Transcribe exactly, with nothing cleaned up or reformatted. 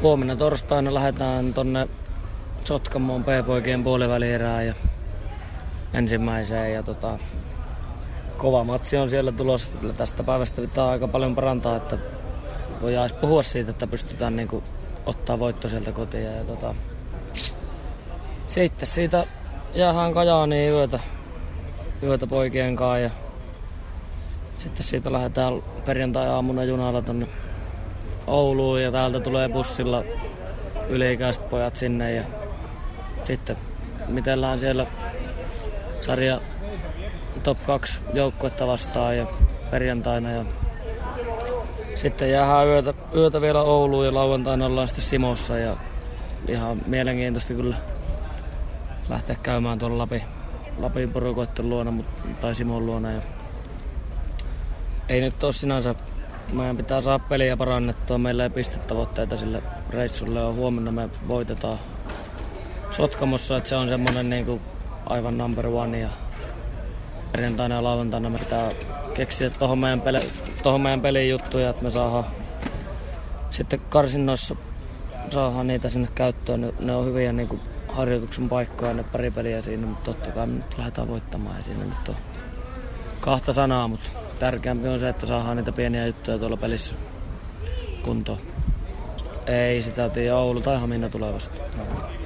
Huomenna torstaina lähdetään tonne Sotkamoon P-poikien puolivälierään ja ensimmäiseen. Ja tota, kova matsi on siellä tulossa. Kyllä tästä päivästä pitää aika paljon parantaa, että voidaan edes puhua siitä, että pystytään niinku ottaa voitto sieltä kotiin. Ja tota, sitten siitä jäähän Kajaaniin yötä, yötä poikien kanssa ja sitten siitä lähdetään perjantai-aamuna junalla tonne Ouluun ja täältä tulee bussilla yli-ikäiset pojat sinne ja sitten mitellään siellä sarja top kaksi joukkuetta vastaan ja perjantaina ja sitten jäähän yötä, yötä vielä Ouluun ja lauantaina ollaan sitten Simossa ja ihan mielenkiintoista kyllä lähteä käymään tuolla Lapin, Lapin porukoitten luona tai Simon luona ja ei nyt ole sinänsä. Meidän pitää saada peliä parannettua. Meillä ei pistetavoitteita sille reissulle on. Huomenna me voitetaan Sotkamossa, että se on semmoinen niinku aivan number one. Ja perjantaina ja lauantaina me pitää keksiä tohon meidän, peli, tohon meidän pelin juttuja, että me saadaan sitten karsinnoissa saadaan niitä sinne käyttöön. Ne, ne on hyviä niinku harjoituksen paikkoja, ne pari peliä siinä, mutta totta kai me nyt lähdetään voittamaan. Ja siinä nyt on kahta sanaa, mutta tärkeämpi on se, että saadaan niitä pieniä juttuja tuolla pelissä kuntoon. Ei sitä tiedä, Oulu tai Hamina tulee vasta.